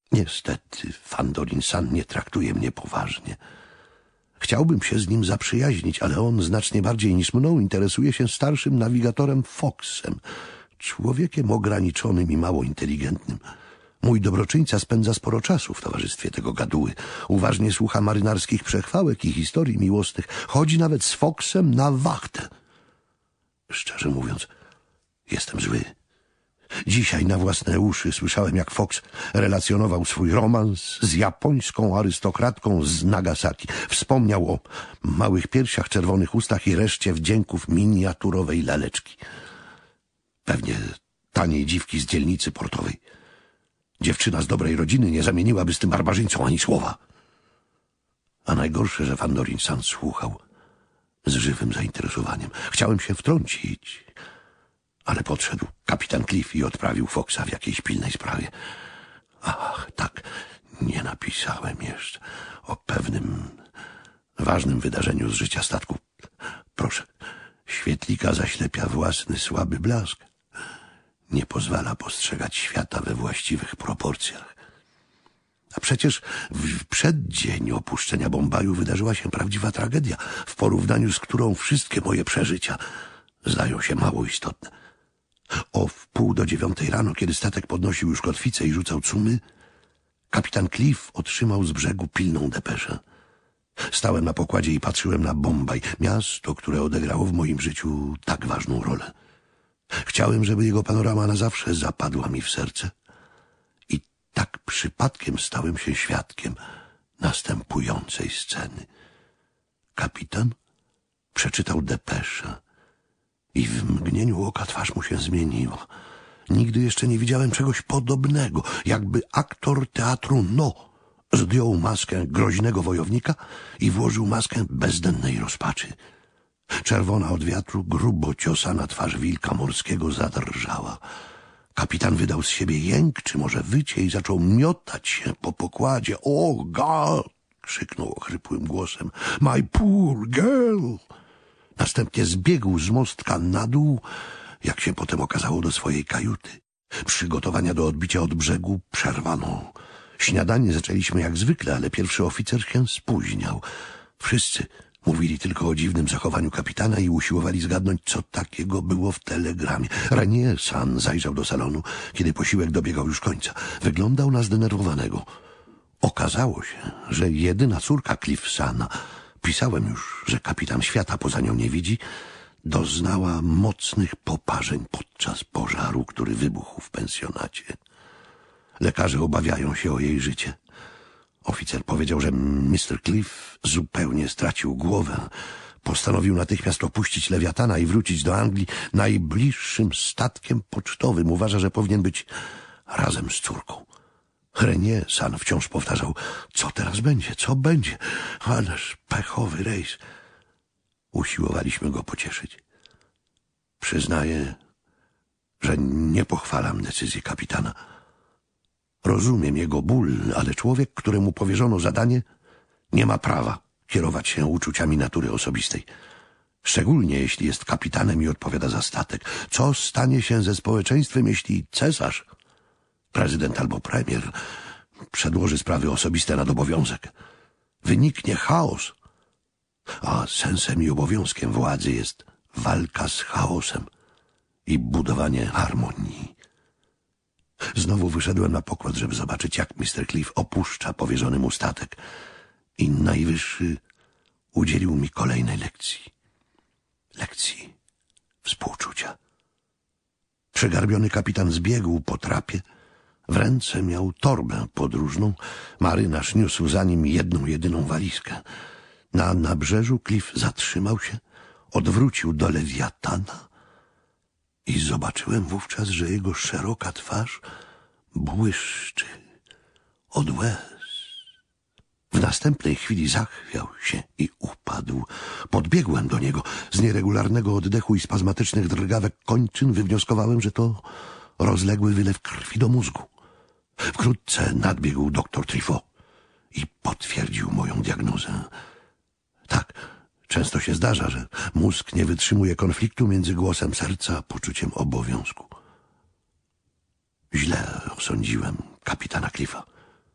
Niestety, Fandorin San nie traktuje mnie poważnie. Chciałbym się z nim zaprzyjaźnić, ale on znacznie bardziej niż mną interesuje się starszym nawigatorem Foxem, człowiekiem ograniczonym i mało inteligentnym. Mój dobroczyńca spędza sporo czasu w towarzystwie tego gaduły. Uważnie słucha marynarskich przechwałek i historii miłosnych. Chodzi nawet z Foxem na wachtę. Szczerze mówiąc, jestem zły. Dzisiaj na własne uszy słyszałem, jak Fox relacjonował swój romans z japońską arystokratką z Nagasaki. Wspomniał o małych piersiach, czerwonych ustach i reszcie wdzięków miniaturowej laleczki. Pewnie taniej dziwki z dzielnicy portowej. Dziewczyna z dobrej rodziny nie zamieniłaby z tym barbarzyńcą ani słowa. A najgorsze, że Fandorin San słuchał z żywym zainteresowaniem. Chciałem się wtrącić, ale podszedł kapitan Cliff i odprawił Foxa w jakiejś pilnej sprawie. Ach, tak, nie napisałem jeszcze o pewnym ważnym wydarzeniu z życia statku. Proszę, świetlika zaślepia własny słaby blask. Nie pozwala postrzegać świata we właściwych proporcjach. A przecież w przeddzień opuszczenia Bombaju wydarzyła się prawdziwa tragedia, w porównaniu z którą wszystkie moje przeżycia zdają się mało istotne. O 8:30 rano, kiedy statek podnosił już kotwicę i rzucał cumy, kapitan Cliff otrzymał z brzegu pilną depeszę. Stałem na pokładzie i patrzyłem na Bombaj, miasto, które odegrało w moim życiu tak ważną rolę. Chciałem, żeby jego panorama na zawsze zapadła mi w serce. I tak przypadkiem stałem się świadkiem następującej sceny. Kapitan przeczytał depeszę i w mgnieniu oka twarz mu się zmieniła. Nigdy jeszcze nie widziałem czegoś podobnego, jakby aktor teatru zdjął maskę groźnego wojownika i włożył maskę bezdennej rozpaczy. Czerwona od wiatru, grubo ciosana twarz wilka morskiego zadrżała. Kapitan wydał z siebie jęk, czy może wycie, i zaczął miotać się po pokładzie. "Oh God!" krzyknął ochrypłym głosem. "My poor girl!" Następnie zbiegł z mostka na dół, jak się potem okazało, do swojej kajuty. Przygotowania do odbicia od brzegu przerwano. Śniadanie zaczęliśmy jak zwykle, ale pierwszy oficer się spóźniał. Wszyscy mówili tylko o dziwnym zachowaniu kapitana i usiłowali zgadnąć, co takiego było w telegramie. Renier San zajrzał do salonu, kiedy posiłek dobiegał już końca. Wyglądał na zdenerwowanego. Okazało się, że jedyna córka Cliff Sana, pisałem już, że kapitan świata poza nią nie widzi, doznała mocnych poparzeń podczas pożaru, który wybuchł w pensjonacie. Lekarze obawiają się o jej życie. Oficer powiedział, że Mr. Cliff zupełnie stracił głowę. Postanowił natychmiast opuścić Lewiatana i wrócić do Anglii najbliższym statkiem pocztowym. Uważa, że powinien być razem z córką. Renier San wciąż powtarzał: co teraz będzie, co będzie? Ależ pechowy rejs. Usiłowaliśmy go pocieszyć. Przyznaję, że nie pochwalam decyzji kapitana. Rozumiem jego ból, ale człowiek, któremu powierzono zadanie, nie ma prawa kierować się uczuciami natury osobistej. Szczególnie jeśli jest kapitanem i odpowiada za statek. Co stanie się ze społeczeństwem, jeśli cesarz, prezydent albo premier przedłoży sprawy osobiste nad obowiązek? Wyniknie chaos, a sensem i obowiązkiem władzy jest walka z chaosem i budowanie harmonii. Znowu wyszedłem na pokład, żeby zobaczyć, jak Mr. Cliff opuszcza powierzony mu statek, i najwyższy udzielił mi kolejnej lekcji współczucia. Przegarbiony kapitan zbiegł po trapie. W ręce miał torbę podróżną. Marynarz niósł za nim jedną jedyną walizkę. Na nabrzeżu Cliff zatrzymał się, odwrócił do Lewiatana i zobaczyłem wówczas, że jego szeroka twarz błyszczy od łez. W następnej chwili zachwiał się i upadł. Podbiegłem do niego. Z nieregularnego oddechu i spazmatycznych drgawek kończyn wywnioskowałem, że to rozległy wylew krwi do mózgu. Wkrótce nadbiegł doktor Truffaut i potwierdził moją diagnozę. Tak, często się zdarza, że mózg nie wytrzymuje konfliktu między głosem serca a poczuciem obowiązku. Źle osądziłem kapitana Cliffa.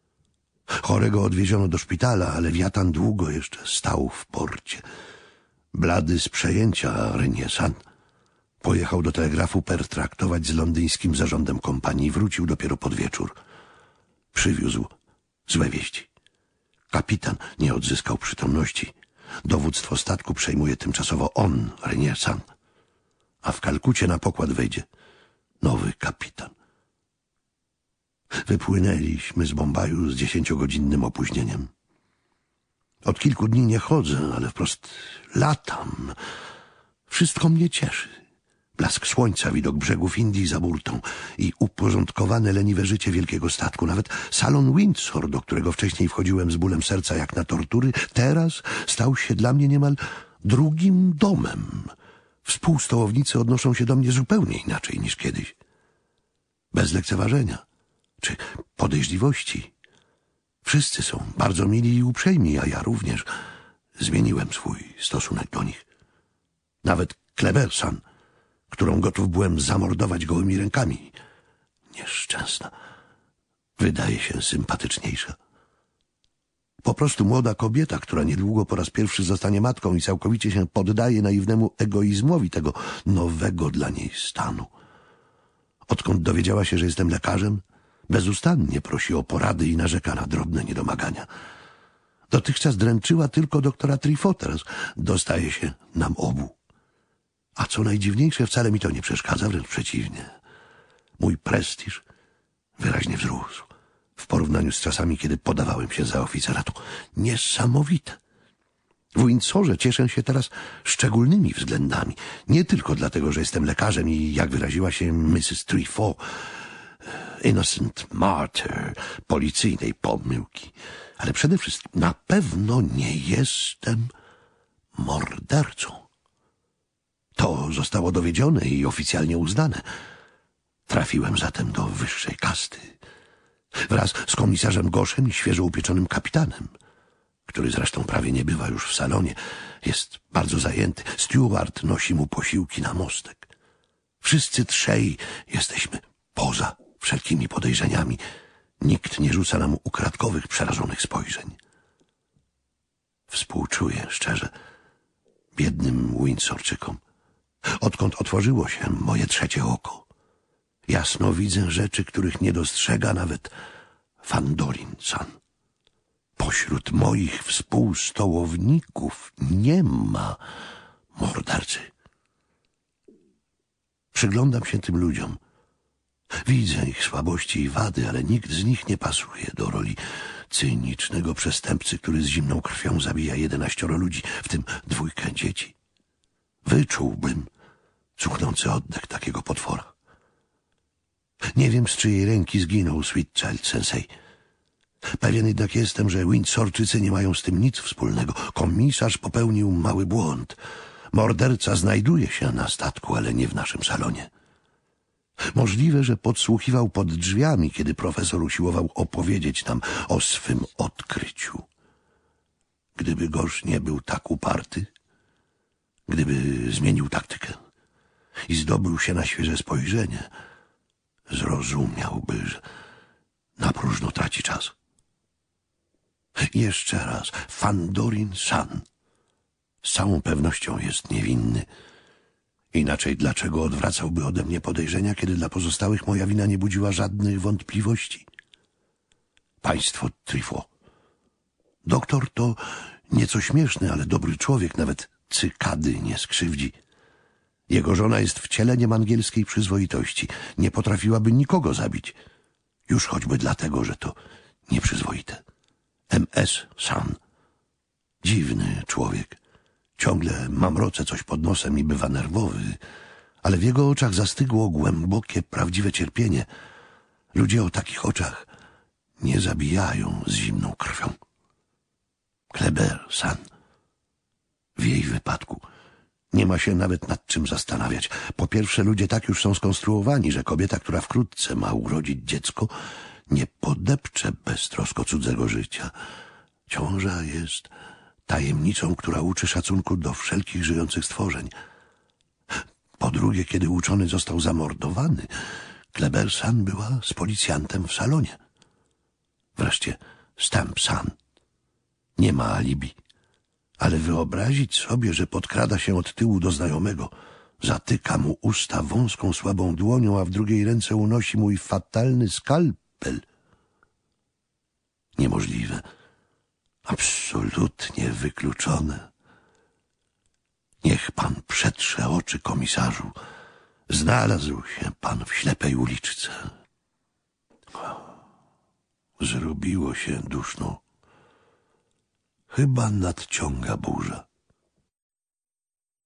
Chorego odwieziono do szpitala, ale Lewiatan długo jeszcze stał w porcie. Blady z przejęcia Renier San pojechał do telegrafu pertraktować z londyńskim zarządem kompanii i wrócił dopiero pod wieczór. Przywiózł złe wieści. Kapitan nie odzyskał przytomności. Dowództwo statku przejmuje tymczasowo on, Renier San. A w Kalkucie na pokład wejdzie nowy kapitan. Wypłynęliśmy z Bombaju z 10-godzinnym opóźnieniem. Od kilku dni nie chodzę, ale wprost latam. Wszystko mnie cieszy. Blask słońca, widok brzegów Indii za burtą i uporządkowane, leniwe życie wielkiego statku. Nawet salon Windsor, do którego wcześniej wchodziłem z bólem serca jak na tortury, teraz stał się dla mnie niemal drugim domem. Współstołownicy odnoszą się do mnie zupełnie inaczej niż kiedyś. Bez lekceważenia czy podejrzliwości. Wszyscy są bardzo mili i uprzejmi, a ja również zmieniłem swój stosunek do nich. Nawet Kleber San, którą gotów byłem zamordować gołymi rękami, nieszczęsna, wydaje się sympatyczniejsza. Po prostu młoda kobieta, która niedługo po raz pierwszy zostanie matką i całkowicie się poddaje naiwnemu egoizmowi tego nowego dla niej stanu. Odkąd dowiedziała się, że jestem lekarzem, bezustannie prosi o porady i narzeka na drobne niedomagania. Dotychczas dręczyła tylko doktora Truffaut, teraz dostaje się nam obu. A co najdziwniejsze, wcale mi to nie przeszkadza, wręcz przeciwnie. Mój prestiż wyraźnie wzrósł w porównaniu z czasami, kiedy podawałem się za oficera. To niesamowite. W Windsorze cieszę się teraz szczególnymi względami. Nie tylko dlatego, że jestem lekarzem i, jak wyraziła się Mrs. Truffaut, innocent martyr policyjnej pomyłki, ale przede wszystkim na pewno nie jestem mordercą. To zostało dowiedzione i oficjalnie uznane. Trafiłem zatem do wyższej kasty. Wraz z komisarzem Goszem i świeżo upieczonym kapitanem, który zresztą prawie nie bywa już w salonie. Jest bardzo zajęty. Steward nosi mu posiłki na mostek. Wszyscy trzej jesteśmy poza wszelkimi podejrzeniami. Nikt nie rzuca nam ukradkowych, przerażonych spojrzeń. Współczuję szczerze biednym Windsorczykom. Odkąd otworzyło się moje trzecie oko, jasno widzę rzeczy, których nie dostrzega nawet Fandorin San. Pośród moich współstołowników nie ma mordercy. Przyglądam się tym ludziom. Widzę ich słabości i wady, ale nikt z nich nie pasuje do roli cynicznego przestępcy, który z zimną krwią zabija 11 ludzi, w tym 2 dzieci. Wyczułbym cuchnący oddech takiego potwora. Nie wiem, z czyjej ręki zginął Sweet Child Sensei. Pewien jednak jestem, że Windsorczycy nie mają z tym nic wspólnego. Komisarz popełnił mały błąd. Morderca znajduje się na statku, ale nie w naszym salonie. Możliwe, że podsłuchiwał pod drzwiami, kiedy profesor usiłował opowiedzieć nam o swym odkryciu. Gdyby Gosz nie był tak uparty, gdyby zmienił taktykę i zdobył się na świeże spojrzenie, zrozumiałby, że na próżno traci czas. Jeszcze raz, Fandorin San z całą pewnością jest niewinny. Inaczej dlaczego odwracałby ode mnie podejrzenia, kiedy dla pozostałych moja wina nie budziła żadnych wątpliwości? Państwo Truffaut. Doktor to nieco śmieszny, ale dobry człowiek, nawet cykady nie skrzywdzi. Jego żona jest wcieleniem angielskiej przyzwoitości. Nie potrafiłaby nikogo zabić. Już choćby dlatego, że to nieprzyzwoite. M.S. San. Dziwny człowiek. Ciągle mamroce coś pod nosem i bywa nerwowy, ale w jego oczach zastygło głębokie, prawdziwe cierpienie. Ludzie o takich oczach nie zabijają z zimną krwią. Kleber San. W jej wypadku nie ma się nawet nad czym zastanawiać. Po pierwsze, ludzie tak już są skonstruowani, że kobieta, która wkrótce ma urodzić dziecko, nie podepcze beztrosko cudzego życia. Ciąża jest tajemnicą, która uczy szacunku do wszelkich żyjących stworzeń. Po drugie, kiedy uczony został zamordowany, Kleber San była z policjantem w salonie. Wreszcie Stambsan. Nie ma alibi. Ale wyobrazić sobie, że podkrada się od tyłu do znajomego, zatyka mu usta wąską, słabą dłonią, a w drugiej ręce unosi mój fatalny skalpel. Niemożliwe. Absolutnie wykluczone. Niech pan przetrze oczy, komisarzu. Znalazł się pan w ślepej uliczce. Zrobiło się duszno. Chyba nadciąga burza.